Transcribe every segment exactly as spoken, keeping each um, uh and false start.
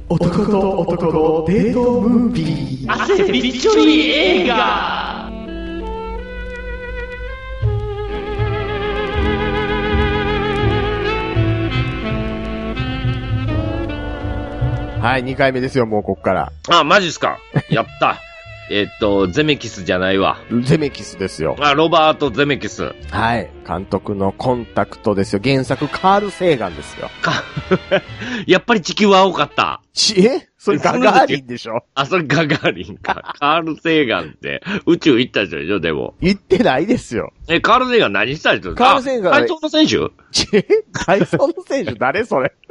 男と男のデートムービー。 汗びっちょり映画。 はい、にかいめですよ、もうこっから。 あ、マジっすか。やった。えっと、ゼメキスじゃないわ。 ゼメキスですよ。 あ、ロバート・ゼメキス。 はい。監督のコンタクトですよ。原作、カール・セーガンですよ。 か、やっぱり地球は青かった。 ち、えそれガガーリンでしょ。 あ、それガガーリンか。カール・セーガンって宇宙行った人でしょ、でも。 行ってないですよ。 え、カール・セーガン何した人？ カール・セーガン。 体操の選手？ ち、体操の選手誰それ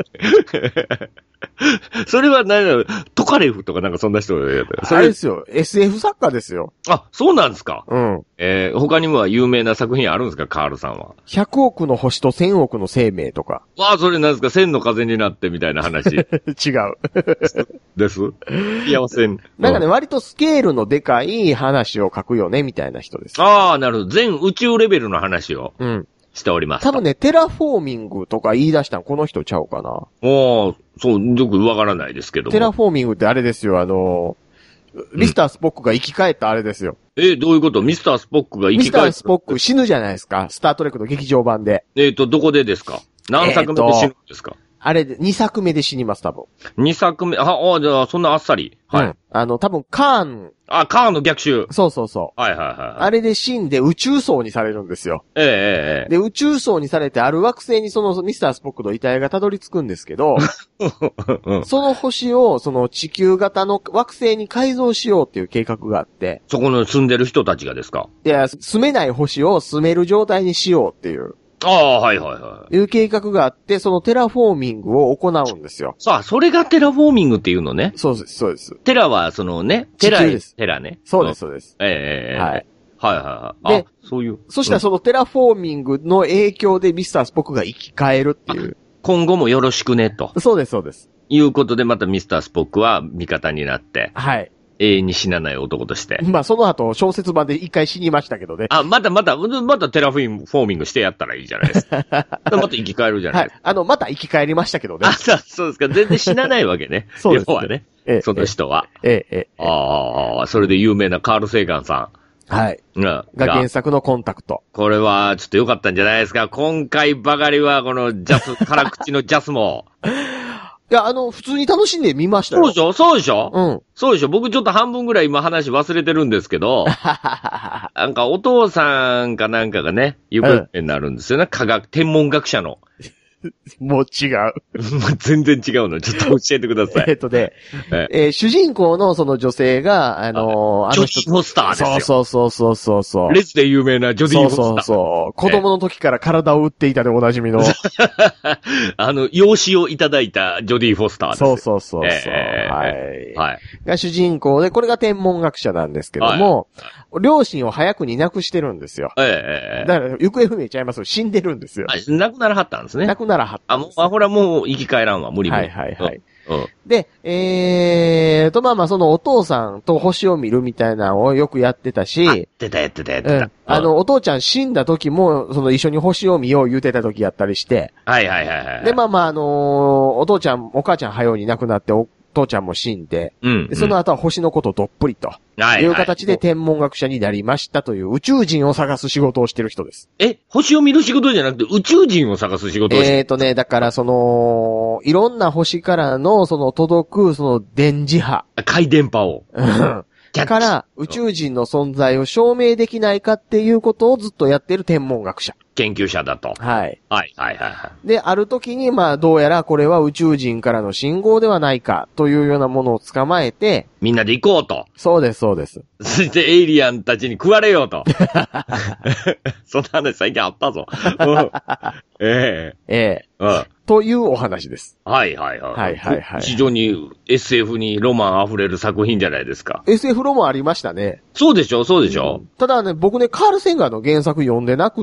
それは何だろう、トカレフとかなんかそんな人がやった。 それですよ。エスエフ 作家ですよ。 あ、そうなんですか。 うん。 えー、他にも有名な作品あるんですか、カールさんは。 ひゃくおくの星とせんおくの生命とか。 わあ、それなんですか、千の風になってみたいな話。違う。ですいや、せん。 なんかね、割とスケールのでかい話を書くよね、みたいな人です。 ああ、なるほど。全宇宙レベルの話を。うん。しております。 多分ね、テラフォーミングとか言い出したのこの人ちゃうかな。 おー、そう、よくわからないですけども。 テラフォーミングってあれですよ、あの、ミスタースポックが生き返ったあれですよ。 うん、えー、どういうこと？ミスタースポックが生き返った？ ミスタースポック死ぬじゃないですか。スタートレックの劇場版で。 えっと、どこでですか？何作目で死ぬんですか？えーあれで、にさくめで死にます、多分。 にさくめ、あ、あ、じゃあ、そんなあっさり。はい。うん、 あの、多分、カーン。 あ、カーンの逆襲。 そうそうそう。 はいはいはい。 あれで死んで宇宙葬にされるんですよ。 ええええ。 で、宇宙葬にされて、ある惑星にそのミスタースポックの遺体がたどり着くんですけど、うん、その星を、その地球型の惑星に改造しようっていう計画があって。 そこの住んでる人たちがですか？ いや、住めない星を住める状態にしようっていう。 ああ、はいはいはい。 いう計画があって、そのテラフォーミングを行うんですよ。 さあ、それがテラフォーミングっていうのね。 そうです、そうです。 テラは、そのね、テラです。テラね。 そうです、そうです。 ええー、はい。はいはいはい。 で、 そういう。 そしたらそのテラフォーミングの影響でミスタースポックが生き返るっていう。 今後もよろしくね、と。 そうです、そうです。 いうことで、またミスタースポックは味方になって。はい。永遠に死なない男として。 まあ、その後、小説版で一回死にましたけどね。 あ、またまた、またテラフォーミングしてやったらいいじゃないですか。また生き返るじゃないですか。はい。 あの、また生き返りましたけどね。 あ、そうですか。全然死なないわけね。そうです、ね。要はね。ええ、その人は。ええ、ええ。ああ、それで有名なカール・セーガンさん。はい。うん。が原作のコンタクト。 これは、ちょっと良かったんじゃないですか。今回ばかりは、このジャス、辛口のジャスも。 いや、あの、普通に楽しんで見ましたよ。 そうでしょそうでしょうん。 そうでしょ僕ちょっと半分ぐらい今話忘れてるんですけど、なんかお父さんかなんかがね、行方不明になるんですよね。うん、科学、天文学者の。 もう違う。 全然違うの。ちょっと教えてください。 えっとね、ええー、主人公のその女性が、あのー、あのジョディ・フォスターですよ。 そうそうそうそうそう。 レズで有名なジョディ・フォスター。 そうそうそう。子供の時から体を打っていたでおなじみの。 あの、養子をいただいたジョディ・フォスターです。 そうそうそうそう、 えー。はい。はい。 が主人公で、これが天文学者なんですけども、はい、両親を早くに亡くしてるんですよ。ええー。だから、行方不明ちゃいますよ。死んでるんですよ。 あ、亡くならはったんですね。 亡くならはった。 あ、もう、あ、ほらもう生き返らんわ。無理無理。 はいはいはい。うん、で、えーと、まあまあ、そのお父さんと星を見るみたいなのをよくやってたし、やってたやってたやってた。うん、 あの、お父ちゃん死んだ時も、その一緒に星を見よう言うてた時やったりして、 はいはいはいはい。 で、まあまあ、あのー、お父ちゃん、お母ちゃん早うに亡くなって、お父ちゃんも死んで、うん、でその後は星のことどっぷりと、はい、いう形で天文学者になりましたという宇宙人を探す仕事をしてる人です。 え、星を見る仕事じゃなくて宇宙人を探す仕事をしてる？ えーとね、だからその、いろんな星からのその届くその電磁波。 回電波を。 から宇宙人の存在を証明できないかっていうことをずっとやっている天文学者。 研究者だと。 はい。 はい、はい、はい。 で、ある時に、まあ、どうやらこれは宇宙人からの信号ではないか、というようなものを捕まえて、 みんなで行こうと。 そうです、そうです。 そしてエイリアンたちに食われようと。そんな話最近あったぞ。ええ。 ええ。 うん。 というお話です。 はいはいはい。 はいはいはい。 非常に エスエフ にロマン溢れる作品じゃないですか。 エスエフ ロマンありましたね。 そうでしょそうでしょ、うん、 ただね、僕ね、カール・センガーの原作読んでなくって。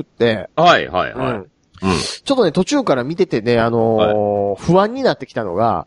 はいはいはい。うんうん、ちょっとね、途中から見ててね、あのーはい、不安になってきたのが、ええ、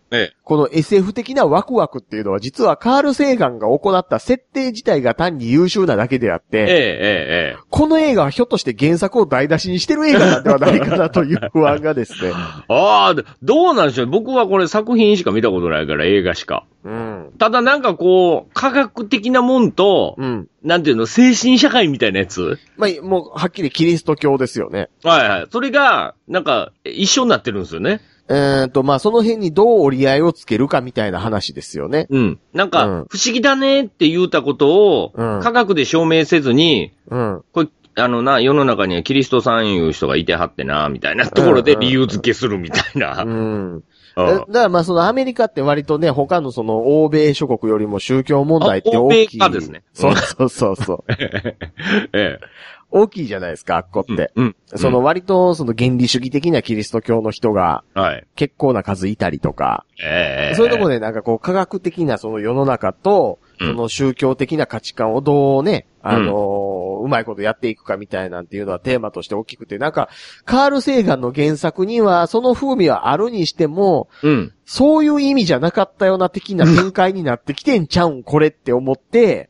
この エスエフ 的なワクワクっていうのは実はカール・セーガンが行った設定自体が単に優秀なだけであって、ええええ、この映画はひょっとして原作を台無しにしてる映画なんではないかなという不安がですね。 ああ、どうなんでしょう。僕はこれ作品しか見たことないから映画しか。うん、ただなんかこう、科学的なもんと、うん、なんていうの、精神社会みたいなやつ。 まあ、もうはっきりキリスト教ですよね。 はいはい。それが、なんか、一緒になってるんですよね。 えっと、まあ、その辺にどう折り合いをつけるかみたいな話ですよね。 うん。なんか、うん、不思議だねって言ったことを、うん、科学で証明せずに、うん、これ、あのな、世の中にはキリストさんいう人がいてはってな、みたいなところで理由付けするみたいな。うん。うんだからまあそのアメリカって割とね、他のその欧米諸国よりも宗教問題って大きい。 欧米化ですね。 そうそうそうそう。ええ、大きいじゃないですか、あっこって。うんうん、その割とその原理主義的なキリスト教の人が結構な数いたりとか、はい、そういうところでなんかこう科学的なその世の中と、その宗教的な価値観をどうね、あのー、うん、うまいことやっていくかみたいなんていうのはテーマとして大きくて、なんか、カール・セーガンの原作にはその風味はあるにしても、うん、そういう意味じゃなかったような的な展開になってきてんちゃうんこれって思って、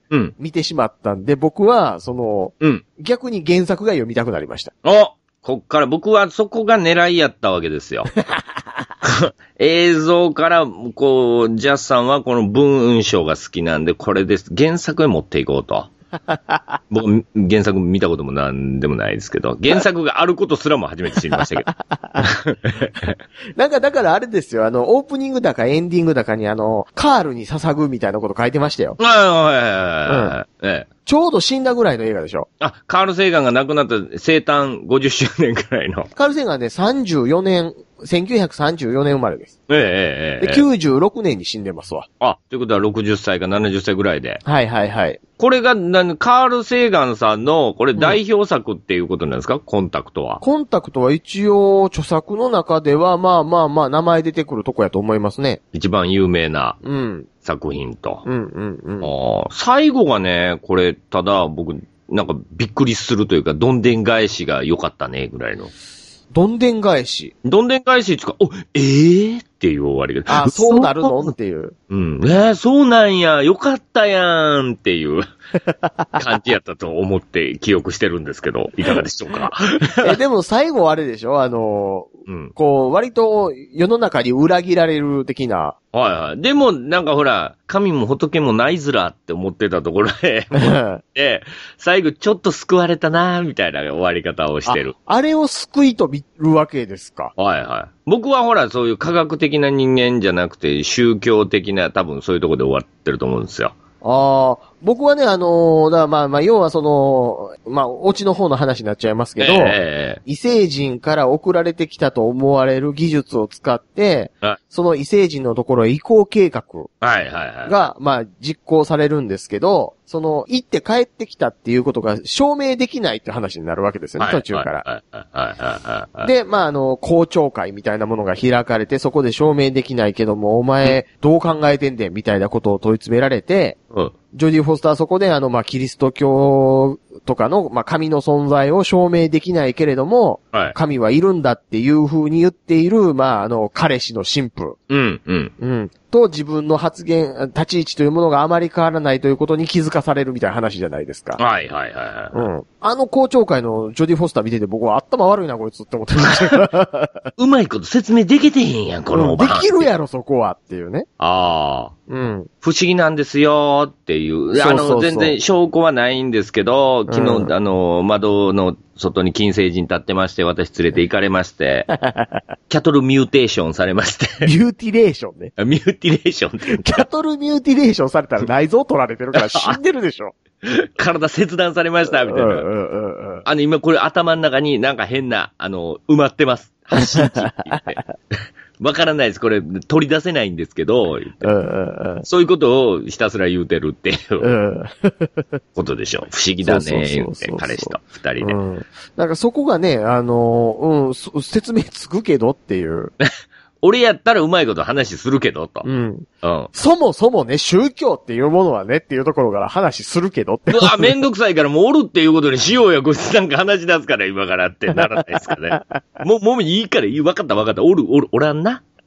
見てしまったんで、僕は、その、うん、逆に原作が読みたくなりました。 おこっから僕はそこが狙いやったわけですよ。映像から、こう、ジャスさんはこの文章が好きなんで、これです。原作へ持っていこうと。僕、原作見たこともなんでもないですけど、原作があることすらも初めて知りましたけど。 なんか、だからあれですよ、あの、オープニングだかエンディングだかにあの、カールに捧ぐみたいなこと書いてましたよ。はいはいはいはい。ちょうど死んだぐらいの映画でしょ。 あ、カール・セーガンが亡くなった生誕ごじゅっしゅうねんくらいの。 カール・セーガンね、さんじゅうよねん、せんきゅうひゃくさんじゅうよねん生まれです。ええええ。で、きゅうじゅうろくねんに死んでますわ。 あ、ということはろくじゅっさいかななじゅっさいぐらいで。 はいはいはい。 これが、なカール・セーガンさんの、これ代表作っていうことなんですか、うん、コンタクトは。 コンタクトは一応、著作の中では、まあまあまあ、名前出てくるとこやと思いますね。 一番有名な。うん。作品と。うんうんうん。あ最後がね、これ、ただ僕、なんかびっくりするというか、どんでん返しが良かったね、ぐらいの。 どんでん返しどんでん返しっていうか、お、えーっていう終わりが。 あ、そうなるのっていう。 うん。えー、そうなんや、よかったやんっていう感じやったと思って記憶してるんですけど、いかがでしょうか。 え、でも最後あれでしょあの、うん、こう、割と世の中に裏切られる的な。 はいはい。でも、なんかほら、神も仏もないずらって思ってたところで、で、最後ちょっと救われたなーみたいな終わり方をしてる。 あ、あれを救いと見るわけですか。 はいはい。僕はほら、そういう科学的な人間じゃなくて、宗教的な、多分そういうところで終わってると思うんですよ。 ああ、僕はね、あのー、だからまあまあ、要はその、まあ、オチの方の話になっちゃいますけど、えー、異星人から送られてきたと思われる技術を使って、その異星人のところへ移行計画が、まあ、実行されるんですけど、その、行って帰ってきたっていうことが証明できないって話になるわけですよね、途中から。で、まあ、あの、公聴会みたいなものが開かれて、そこで証明できないけども、お前、どう考えてんでみたいなことを問い詰められて、うん、ジョディ・フォスターはそこであの、まあ、キリスト教とかの、まあ、神の存在を証明できないけれども、はい、神はいるんだっていう風に言っている、まあ、あの、彼氏の神父。うん、うん。うん。と自分の発言、立ち位置というものがあまり変わらないということに気づかされるみたいな話じゃないですか。 はいはいはいはい。うん。 あの公聴会のジョディ・フォスター見てて僕は頭悪いなこいつって思ってました。 うまいこと説明できてへんやん、このおば、 うん。できるやろ、そこはっていうね。 ああ。うん。不思議なんですよっていう。そうそうそうあの、全然証拠はないんですけど、昨日、うん、あの、窓の外に金星人立ってまして、私連れて行かれまして、キャトルミューテーションされまして。 ミューティレーションね。 ミューティレーションってキャトルミューティレーションされたら内臓取られてるから死んでるでしょ。 体切断されました、みたいな。うんうんうんうん、あの、今これ頭の中になんか変な、あの、埋まってます。発信地って言って。わからないです。これ、取り出せないんですけど、うんうんうん、そういうことをひたすら言うてるっていう、うん、ことでしょう。不思議だね、言うて、彼氏と二人で、うん。 なんかそこがね、あの、うん、説明つくけどっていう。 俺やったらうまいこと話するけど、と。うん。 うん。そもそもね、宗教っていうものはねっていうところから話するけどって。 うわ、めんどくさいからもうおるっていうことにしようよ、こいつなんか話し出すから今からってならないですかね。もう、もういいからいい、わかったわかった、おる、おる、おらんなっ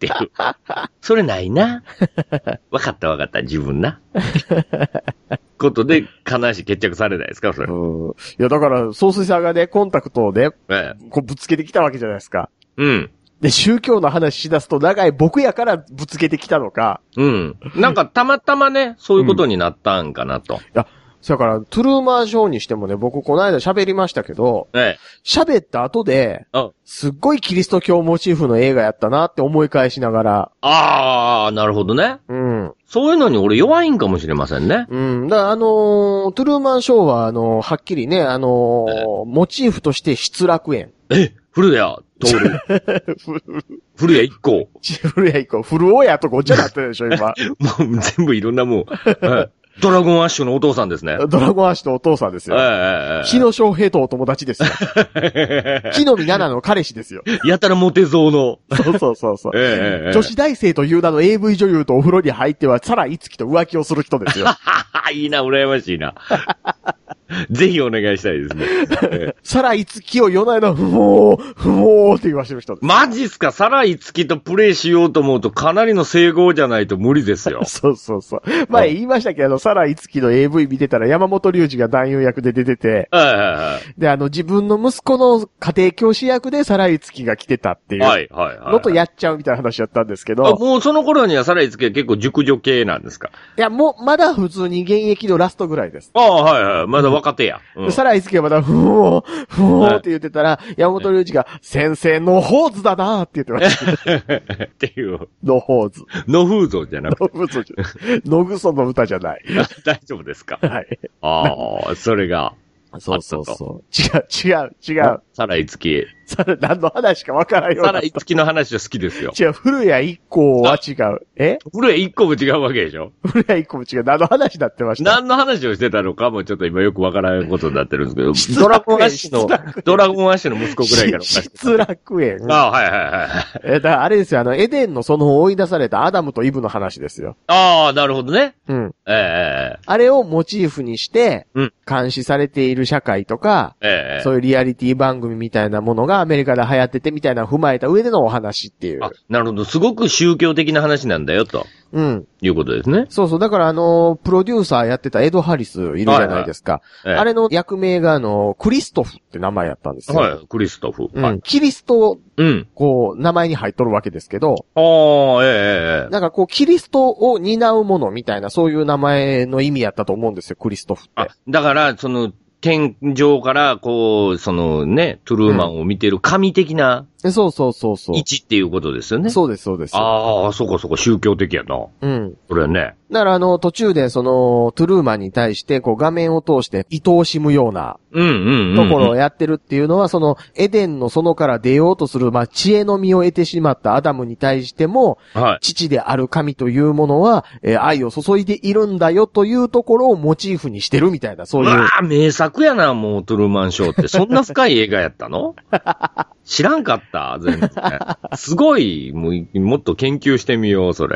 っていう。それないな。わかったわかった、自分な。ことで、話決着されないですか、それ。 うん。いや、だから、総帥さんがね、コンタクトをね、ええ、こうぶつけてきたわけじゃないですか。 うん。 で、宗教の話し出すと長い僕やからぶつけてきたのか。 うん。なんかたまたまね、そういうことになったんかなと。うん、いや、そやから、トゥルーマンショーにしてもね、僕この間喋りましたけど、 ええ、 喋った後で、すっごいキリスト教モチーフの映画やったなって思い返しながら。 ああ、なるほどね。 うん。 そういうのに俺弱いんかもしれませんね。 うん。だからあのー、トゥルーマンショーは、あのー、はっきりね、あのーええ、モチーフとして失楽園。 え古谷徹。古谷一行。 古谷一行。古親とごちゃなってるでしょ、今。 もう全部いろんなもう、ドラゴンアッシュのお父さんですね。 ドラゴンアッシュのお父さんですよ。 ええ、 日野翔平とお友達ですよ。木の実奈々の彼氏ですよ。 やたらモテ像の。 そうそうそうそう、 ええ。 女子大生という名の エーブイ 女優とお風呂に入っては、さらいつきと浮気をする人ですよ。 いいな、羨ましいな。ぜひお願いしたいですね。 サライツキを夜な夜な、ふもー、ふもーって言わしてる人です。 マジっすか？サライツキとプレイしようと思うとかなりの整合じゃないと無理ですよ。 そうそうそう。前言いましたけど、サライツキの エーブイ 見てたら山本龍二が男優役で出てて、 はいはいはい、 で、あの、自分の息子の家庭教師役でサライツキが来てたっていう。 はいはいはい。 のとやっちゃうみたいな話だったんですけど。 あ、もうその頃にはサライツキは結構熟女系なんですか？ いや、もう、まだ普通に現役のラストぐらいです。 ああ、はいはい。まだ若手や。 うん、サライツキがまだ、ふおー、ふおーって言ってたら、山本龍二が、先生のホーズだなーって言ってました。 っていう。 のホーズ。 の風像じゃなくて。 の風像じゃない。のぐその歌じゃない。 大丈夫ですか？ はい。 ああ、それが。 そうそうそう。違う、違う、違う。 サライツキ。 それ何の話かわからんよ。 サライツキの話は好きですよ。 違う、古谷一行は違う。え古谷一行も違うわけでしょ？ 古谷一行も違う。何の話になってました？ 何の話をしてたのかもちょっと今よくわからんことになってるんですけど、ドラゴンアッシュの、ドラゴンアッシュの息子ぐらいから失楽園。 ああ、はいはいはい。 え、だからあれですよ、あの、エデンのその追い出されたアダムとイブの話ですよ。 ああ、なるほどね。 うん。 ええあれをモチーフにして、 うん、 監視されている社会とか、 ええ、 そういうリアリティ番組みたいなものがアメリカで流行っててみたいなのを踏まえた上でのお話っていう。 あ、なるほど。すごく宗教的な話なんだよ、と。 うん。 いうことですね。 そうそう。だからあの、プロデューサーやってたエド・ハリスいるじゃないですか。はいはい、あれの役名があの、クリストフって名前やったんですよ。 はい、クリストフ。 うん。はい、キリスト、 うん。 こう、名前に入っとるわけですけど。 ああ、ええええ。 なんかこう、キリストを担うものみたいな、そういう名前の意味やったと思うんですよ、クリストフって。 あ、だから、その、天上から、こう、そのね、トゥルーマンを見てる神的な、 うん、そうそうそうそう。 位置っていうことですよね。 そうです、そうです。 ああ、そうかそうか、宗教的やな。 うん。 それはね。 だからあの、途中でその、トゥルーマンに対して、こう画面を通して愛おしむような、 うんうんうん。 ところをやってるっていうのは、その、エデンの園から出ようとする、まあ、知恵の実を得てしまったアダムに対しても、 はい。 父である神というものは、えー、愛を注いでいるんだよというところをモチーフにしてるみたいな、そういう。うわあ、名作やな、もう、トゥルーマンショーって。そんな深い映画やったの？知らんかった、全然。すごい、もう、もっと研究してみよう、それ。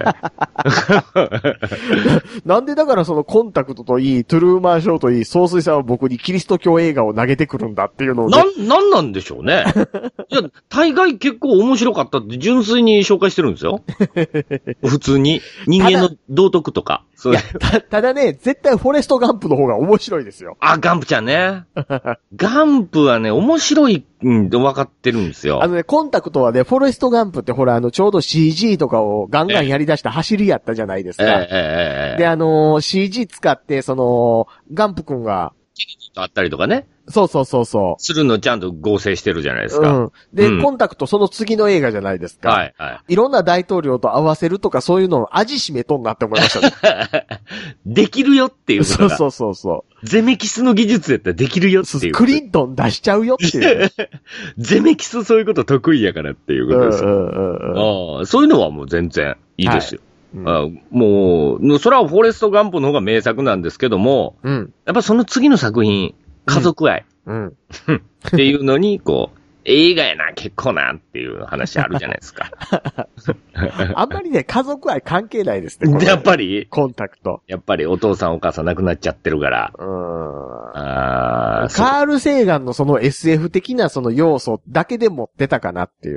なんでだからそのコンタクトといい、トゥルーマンショーといい、総帥さんは僕にキリスト教映画を投げてくるんだっていうのを、ね。 なん、なんなんでしょうね。いや、大概結構面白かったって純粋に紹介してるんですよ。普通に。人間の道徳とか。 いや、た、ただね、絶対フォレストガンプの方が面白いですよ。 あ、ガンプちゃんね。ガンプはね、面白いんで分かってるんですよ。 あのね、コンタクトはね、フォレストガンプってほら、あの、ちょうど シージー とかをガンガンやり出した走りやったじゃないですか。 ええええええ、 で、あのー、シージー 使って、その、ガンプ君が、 あったりとかね。 そうそうそうそう。 するのちゃんと合成してるじゃないですか。 うん。で、 うん、 コンタクトその次の映画じゃないですか。 はいはい。 いろんな大統領と合わせるとかそういうのを味しめとんなって思いましたね。 できるよっていうことが。 そうそうそうそう。 ゼメキスの技術やったらできるよっていう。 クリントン出しちゃうよっていう。 ゼメキスそういうこと得意やからっていうことですよ。 うんうんうんうん、 ああ、そういうのはもう全然いいですよ。 はい、 あもう、それはフォレストガンプの方が名作なんですけども、 うん、 やっぱその次の作品、家族愛。 うん。 っていうのに、こう、映画やな、結構な、っていう話あるじゃないですか。 あんまりね、家族愛関係ないですね。 やっぱりコンタクト。 やっぱりお父さんお母さん亡くなっちゃってるから。 うーん。 あカール・セーガンのその エスエフ 的なその要素だけで持ってたかなっていう。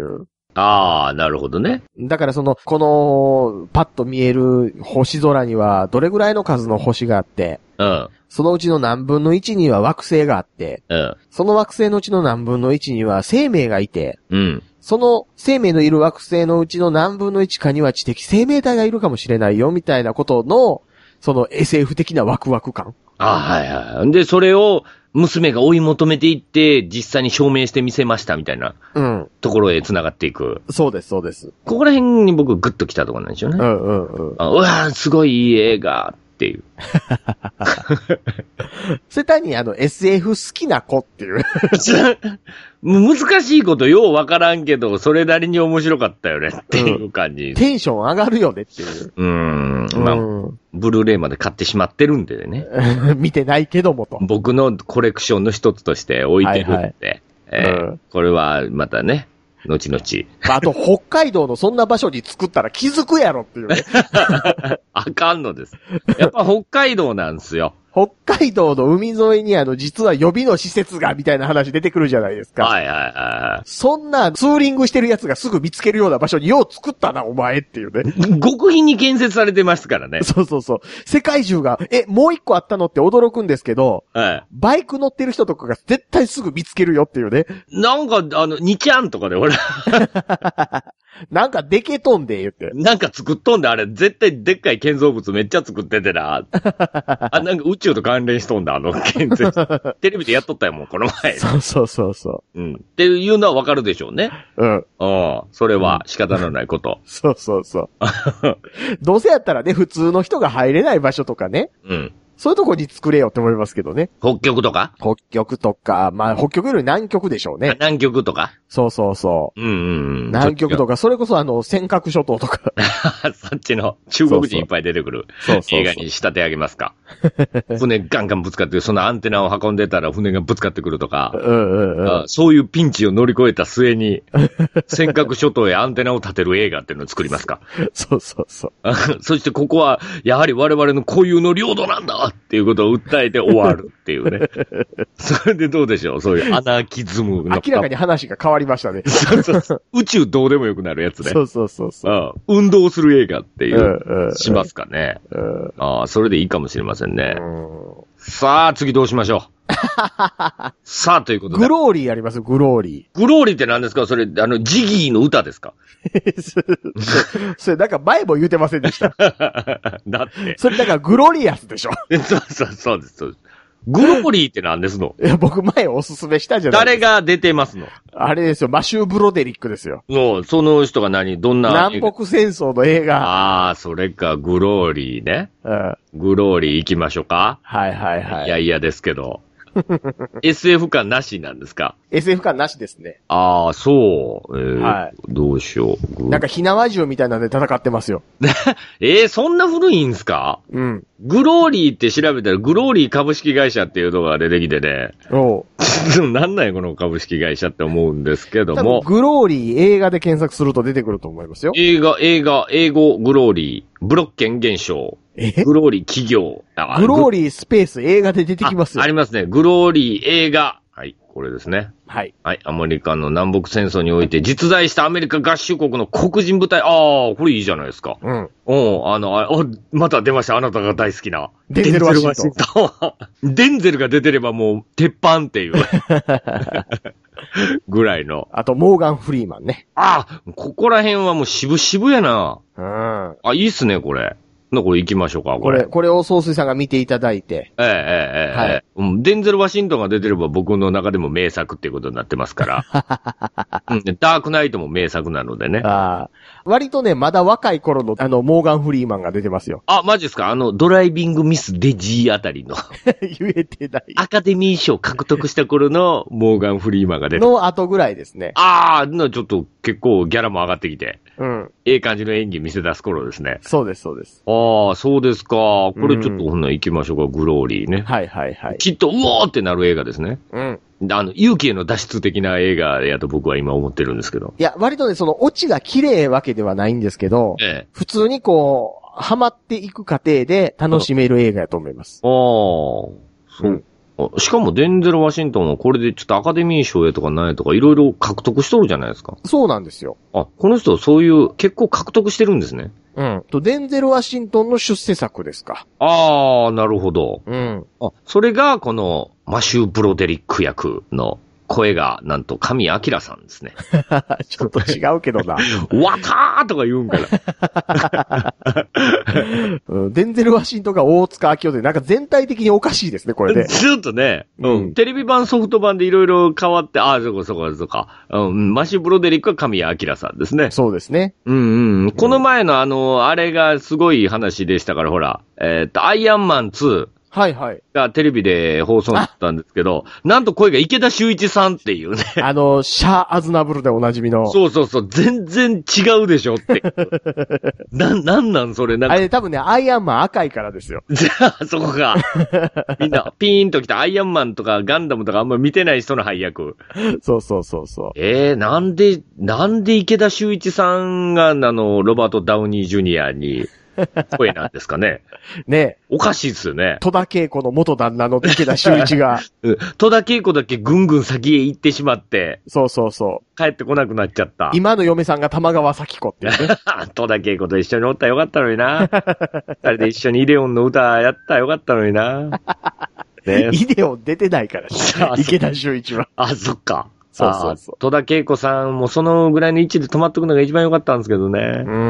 ああ、なるほどね。 だからその、この、パッと見える星空には、どれぐらいの数の星があって、 うん。 そのうちの何分のいちには惑星があって、 うん。 その惑星のうちの何分のいちには生命がいて、 うん。 その生命のいる惑星のうちの何分のいちかには知的生命体がいるかもしれないよ、みたいなことの、その エスエフ 的なワクワク感。 ああ、はいはい。で、それを娘が追い求めていって、実際に証明してみせましたみたいな。うん。ところへ繋がっていく。 そうです、そうです。 ここら辺に僕グッと来たところなんでしょうね。 うんうんうん。 あ、うわー、すごいいい映画っていう。 それ単にあの エスエフ 好きな子っていう。 難しいことようわからんけど、それなりに面白かったよねっていう感じ。うん、 テンション上がるよねっていう。 うーん。まあ、うん、ブルーレイまで買ってしまってるんでね。 見てないけどもと。 僕のコレクションの一つとして置いてるんで。はいはい、えーうん、これはまたね。後々。 あと、北海道のそんな場所に作ったら気づくやろっていうね。 あかんのです。やっぱ北海道なんですよ。 北海道の海沿いにあの、実は予備の施設がみたいな話出てくるじゃないですか。 はいはいはい。 そんなツーリングしてる奴がすぐ見つけるような場所によう作ったな、お前っていうね。 極秘に建設されてますからね。 そうそうそう。世界中が、え、もう一個あったのって驚くんですけど、はい、バイク乗ってる人とかが絶対すぐ見つけるよっていうね。 なんか、あの、にちゃんとかで、ほら。 なんかでけとんで言って。 なんか作っとんで、あれ、絶対でっかい建造物めっちゃ作っててな。あ、なんか宇宙と関連しとんだ、あの建設。テレビでやっとったよ、もう、この前。 そうそうそうそう。 うん。っていうのはわかるでしょうね。 うん。 うん。それは仕方のないこと。 うん、そうそうそう。どうせやったらね、普通の人が入れない場所とかね。うん。そういうとこに作れよって思いますけどね。 北極とか北極とか、まあ北極より南極でしょうね。 南極とかそうそうそう。 うんうんうん。 南極とか、それこそあの、尖閣諸島とか。 そっちの中国人いっぱい出てくる映画に仕立て上げますか。船ガンガンぶつかって、そのアンテナを運んでたら船がぶつかってくるとか。うんうんうん、そういうピンチを乗り越えた末に、尖閣諸島へアンテナを立てる映画っていうのを作りますか。 そうそうそう。 そしてここは、やはり我々の固有の領土なんだっていうことを訴えて終わるっていうね。それでどうでしょう、そういうアナーキズムの。 明らかに話が変わりましたね。 そうそうそう。宇宙どうでもよくなるやつね。 そうそうそうそう、 うん。運動する映画っていう、うん、しますかね。うん、ああ、それでいいかもしれませんね。うん、さあ、次どうしましょう。さあ、ということで。 グローリーあります、グローリー。グローリーって何ですか？それ、あの、ジギーの歌ですか？ それ、なんか前も言うてませんでした。 だって。 それ、だからグロリアスでしょ。 そうそう、そうです、そうです。グローリーって何ですの？ いや、僕前おすすめしたじゃないですか。誰が出てますの？ あれですよ、マシュー・ブロデリックですよ。 もう、その人が何どんな？ 南北戦争の映画。 ああ、それか、グローリーね。うん。グローリー行きましょうか？ はいはいはい。 いやいやですけど。エスエフ 感なしなんですか？ エスエフ 感なしですね。 ああ、そう。えー、はい。どうしよう。 なんか火縄銃みたいなんで戦ってますよ。 えー、そんな古いんすか？うん。グローリーって調べたら、グローリー株式会社っていうのが出てきてね。おう。なんなんやこの株式会社って思うんですけども。 グローリー映画で検索すると出てくると思いますよ。 映画、映画、英語、グローリー、ブロッケン現象。えグローリー企業。 グローリースペース映画で出てきますよ。 あ、ありますね。グローリー映画。はい、これですね。はい。はい、アメリカの南北戦争において実在したアメリカ合衆国の黒人部隊。ああ、これいいじゃないですか。うん。おあの、あ、また出ました。あなたが大好きな。 デンゼル・ワシントン。デンゼルが出てればもう、鉄板っていう。ぐらいの。 あと、モーガン・フリーマンね。 ああ、ここら辺はもう渋々やな。うん。あ、いいっすね、これ。の、これ行きましょうか、 これ。これ、これを総帥さんが見ていただいて。 ええ、ええ、ええ。はい。うん。デンゼル・ワシントンが出てれば僕の中でも名作っていうことになってますから。うん。ダークナイトも名作なのでね。ああ。 割とね、まだ若い頃の、あの、モーガン・フリーマンが出てますよ。 あ、マジですか？あの、ドライビング・ミス・デジーあたりの。 言えてない。 アカデミー賞獲得した頃のモーガン・フリーマンが出ての後ぐらいですね。 ああ、の、ちょっと結構ギャラも上がってきて。うん。ええ感じの演技見せ出す頃ですね。 そうです、そうです。 ああ、そうですか。これちょっとほんな行きましょうか、グローリーね。 はいはいはい。 きっと、うおーってなる映画ですね。うん。あの、勇気への脱出的な映画やと僕は今思ってるんですけど。 いや、割とね、その、オチが綺麗わけではないんですけど、ええ、普通にこう、ハマっていく過程で楽しめる映画やと思います。 ああ、そうしかもデンゼル・ワシントンはこれでちょっとアカデミー賞へとかないとかいろいろ獲得しとるじゃないですか。 そうなんですよ。 あ、この人そういう結構獲得してるんですね。 うん。と、デンゼル・ワシントンの出世作ですか。 ああ、なるほど。 うん。 あ、それがこのマシュー・ブロデリック役の声が、なんと、神明さんですね。 ちょっと違うけどな。 わかーとか言うんから、 うん。デンゼル・ワシントンが大塚明夫で、なんか全体的におかしいですね、これね。 ずっとね、うん。テレビ版、ソフト版でいろいろ変わって、ああ、そこそこそこ。うん。マシュー・ブロデリックは神明さんですね。 そうですね。 うんうん。この前のあの、あれがすごい話でしたから、ほら、えっと、アイアンマンツー。 はいはい。 がテレビで放送だったんですけど、なんと声が池田修一さんっていうね。 あの、シャア・アズナブルでおなじみの。 そうそうそう、全然違うでしょって。な、なんなんそれなんか。 あれ多分ね、アイアンマン赤いからですよ。 じゃあ、そこが。みんな、ピーンときたアイアンマンとかガンダムとかあんま見てない人の配役。 そうそうそうそう。 えー、なんで、なんで池田修一さんが、あの、ロバート・ダウニー・ジュニアに、声なんですかね。 ねおかしいっすよね。 戸田恵子の元旦那の池田修一が。 戸田恵子だけぐんぐん先へ行ってしまって。 そうそうそう。 帰ってこなくなっちゃった。 今の嫁さんが玉川咲子っていうね。 戸田恵子と一緒におったらよかったのにな。二人で一緒にイデオンの歌やったらよかったのにな。 ね、イデオン出てないから、ね、池田修一は。 あ、そっか。 そうそうそう。 戸田恵子さんもそのぐらいの位置で止まっておくのが一番良かったんですけどね。 うん。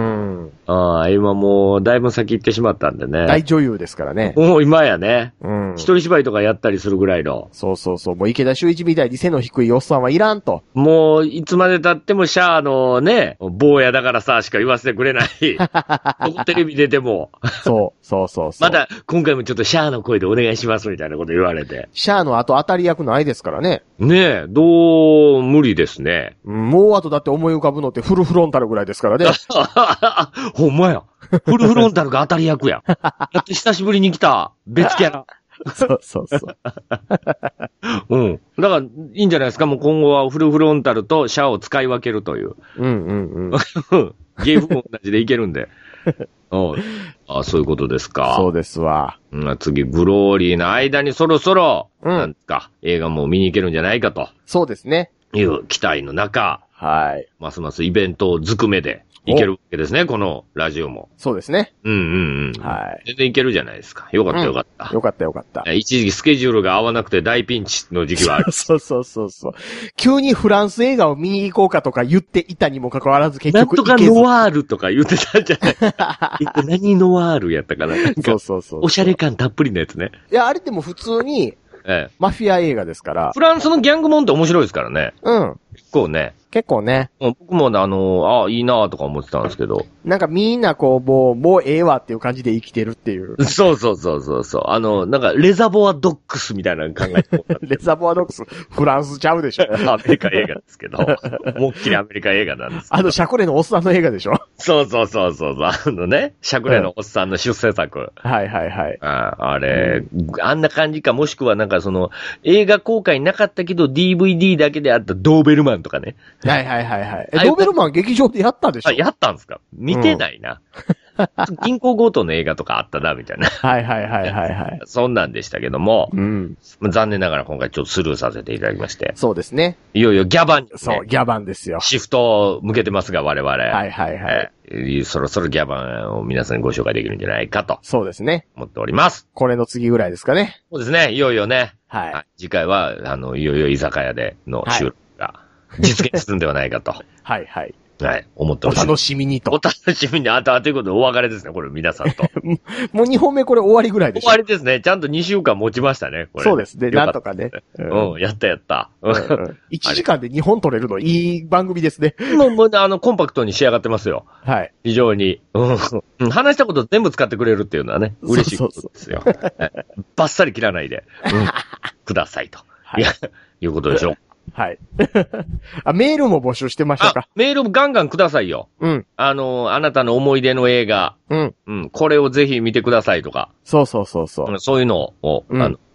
ああ、今もうだいぶ先行ってしまったんでね。 大女優ですからね。 もう今やね。 うん。 一人芝居とかやったりするぐらいの。 そうそうそう。もう池田修一みたいに背の低いおっさんはいらんと。 もういつまで経ってもシャアのね、坊やだからさしか言わせてくれない。テレビ出ても。 そう、そうそうそう。 また今回もちょっとシャアの声でお願いしますみたいなこと言われて。 シャアの後当たり役ないですからね。 ねえ、どう、無理ですね。 もうあとだって思い浮かぶのってフルフロンタルぐらいですからね。 ほんまや。フルフロンタルが当たり役や。だって久しぶりに来た別キャラ。 そうそうそう。 うん。だから、いいんじゃないですか。もう今後はフルフロンタルとシャアを使い分けるという。 うんうんうん。 ゲームも同じでいけるんで。ああ、そういうことですか。 そうですわ。 うん、次、グローリーの間にそろそろ、うん、なんですか、映画も見に行けるんじゃないかと。 そうですね。 いう期待の中、 はい。 ますますイベントをずくめでいけるわけですね、このラジオも。 そうですね。 うんうんうん。 はい。 全然いけるじゃないですか。よかったよかった。 うん、よかったよかった。 一時期スケジュールが合わなくて大ピンチの時期はある。 そうそうそうそう。急にフランス映画を見に行こうかとか言っていたにもかかわらず結局なんとかノワールとか言ってたんじゃない何ノワールやったかな。 そうそうそう。 おしゃれ感たっぷりのやつね。 いや、あれでも普通に、ええ、マフィア映画ですから。 フランスのギャングモンって面白いですからね。 うん。 結構ね。 結構ね。 僕もあの、あいいなとか思ってたんですけど。 なんかみんなこう、もう、もうええわっていう感じで生きてるっていう。 そうそうそうそうそう。あの、なんか、レザボアドックスみたいなの考えてレザボアドックス、フランスちゃうでしょ。 アメリカ映画ですけど。思いっきりアメリカ映画なんですけど。 あの、シャクレのおっさんの映画でしょ。 そうそうそうそう。あのね、シャクレのおっさんの出世作。うん、 はいはいはい。 あ, あれ、うん、あんな感じか、もしくはなんかその、映画公開なかったけど ディーブイディー だけであったドーベルマンとかね。 はいはいはいはい。え、ドーベルマン劇場でやったでしょ？ あ、やったんですか？見てないな。うん、銀行強盗の映画とかあったな、みたいな。 はいはいはいはいはい。 そんなんでしたけども、 うん、 残念ながら今回ちょっとスルーさせていただきまして。 そうですね。 いよいよギャバン、ね。 そう、ギャバンですよ。 シフトを向けてますが、我々。はいはいはい。えー、そろそろギャバンを皆さんにご紹介できるんじゃないかと。 そうですね。 思っております。 これの次ぐらいですかね。 そうですね、いよいよね。 はい。はい、 次回は、あの、いよいよ居酒屋での収録が実現するんではないかと。 はいはい。 はい。思っております。 お楽しみにと。 お楽しみに。あと、ということでお別れですね。これ皆さんと。 もうにほんめこれ終わりぐらいでしょ。 終わりですね。ちゃんとにしゅうかん持ちましたね。これそうですね。なんとかね。 うん、うん、やったやった。うん、 いちじかんでにほん撮れるのいい番組ですね。 もう、もう、あの、コンパクトに仕上がってますよ。 はい。 非常に。うん。話したこと全部使ってくれるっていうのはね、嬉しいことですよ。バッサリ切らないで、うん、くださいと。はい。いうことでしょう。 はい。あ、メールも募集してましたか？ メールもガンガンくださいよ。うん。あの、あなたの思い出の映画。うん。うん。これをぜひ見てくださいとか。 そうそうそうそう。 そういうのを、うん、あの、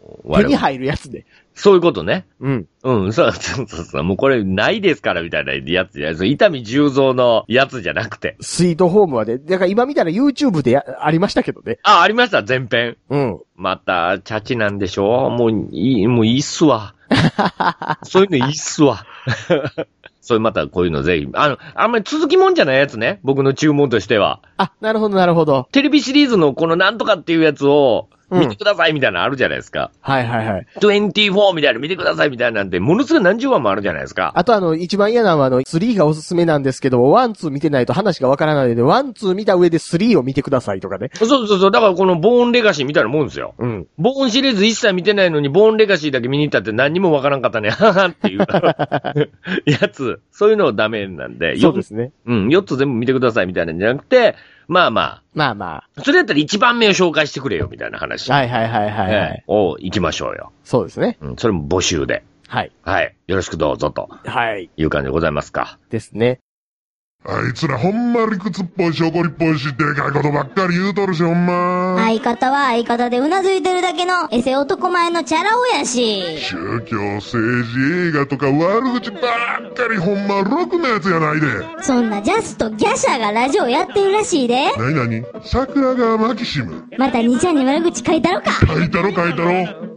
手に入るやつで。 そういうことね。 うん。 うん、そうそうそうそう。もうこれないですからみたいなやつじゃない。伊丹十三のやつじゃなくて。 スイートホームはね、だから今見たら YouTube でやありましたけどね。 あ、ありました、前編。 うん。 また、チャチなんでしょもういい、もういいっすわ。そういうのいいっすわ。そういうまたこういうのぜひ。あの、あんまり続きもんじゃないやつね。僕の注文としては。 あ、なるほどなるほど。 テレビシリーズのこのなんとかっていうやつを、見てくださいみたいなのあるじゃないですか。 うん、はいはいはい。 にじゅうよんみたいなの見てくださいみたいなんて、ものすごい何十話もあるじゃないですか。 あとあの、一番嫌なのはあの、スリーがおすすめなんですけど、ワン、ツー見てないと話がわからないので、ワン、ツー見た上でスリーを見てくださいとかね。 そうそうそう。だからこのボーンレガシーみたいなもんですよ。 うん。 ボーンシリーズ一切見てないのに、ボーンレガシーだけ見に行ったって何にもわからんかったね。ははっていうやつ。そういうのダメなんで。 そうですね。 うん。よっつ全部見てくださいみたいなんじゃなくて、まあまあ。 まあまあ。 それだったら一番目を紹介してくれよ、みたいな話。 はいはいはいはい、はい。 を行きましょうよ。 そうですね。 うん。それも募集で。 はい。 はい。よろしくどうぞと。 はい。 いう感じでございますか。 ですね。 あいつらほんま理屈っぽいし怒りっぽいしでかいことばっかり言うとるしほんま。 相方は相方でうなずいてるだけのエセ男前のチャラ男やし。 宗教、政治、映画とか悪口ばっかりほんまろくなやつやないで。 そんなジャスとギャシャがラジオやってるらしいで。 なになに桜川マキシム。 また兄ちゃんに悪口書いたろか。 書いたろ書いたろ。